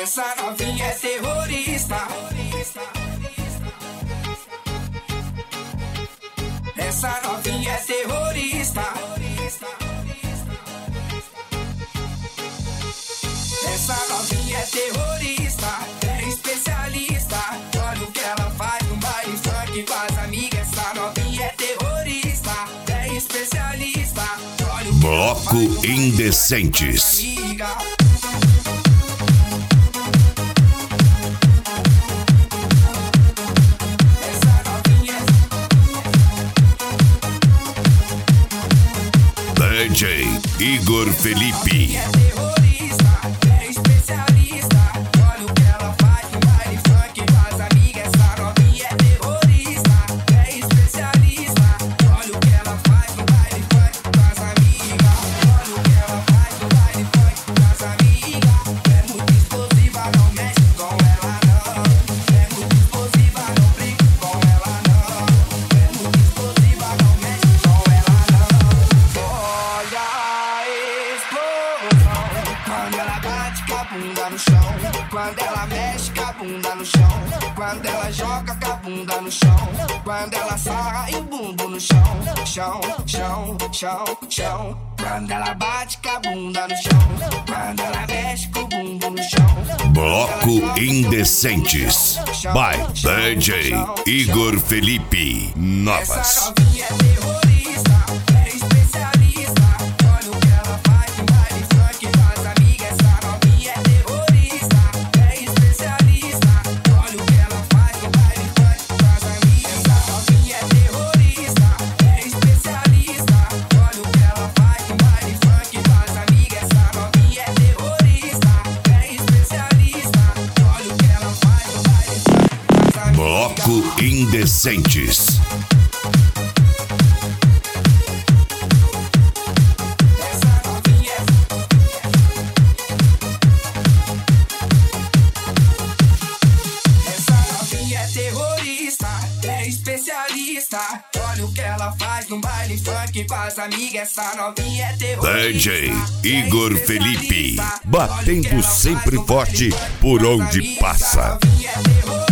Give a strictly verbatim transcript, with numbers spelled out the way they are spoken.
Essa novinha é terrorista. Essa novinha é terrorista. Essa novinha é terrorista, é especialista. Olha o que ela faz no baile funk com as amigas. Essa novinha é terrorista, é especialista. Olha o que Bloco ela faz Indecentes. D J Igor Felipe. Quando ela bate com a bunda no chão, quando ela mexe com a bunda no chão, quando ela joga com a bunda no chão, quando ela sarra e o bumbum no chão, chão, chão, chão, chão. Quando ela bate com a bunda no chão, quando ela mexe com o bumbum no chão. Bloco Indecentes by D J Igor Felipe. Novas. Essa novinha é terrorista, é especialista. Olha o que ela faz no baile funk com as amigas. Essa novinha é terrorista, é especialista. Olha o que ela faz no baile funk com as amigas. Essa novinha é terrorista, é especialista. Olha o que ela faz no baile funk com as amigas. Essa novinha é terrorista, é especialista. Olha o que ela faz no baile funk com as amigas. Bloco Indecentes. Especialista, olha o que ela faz no baile funk com as amigas. Essa novinha é terrorista. D J Igor Felipe, batendo sempre forte por onde passa.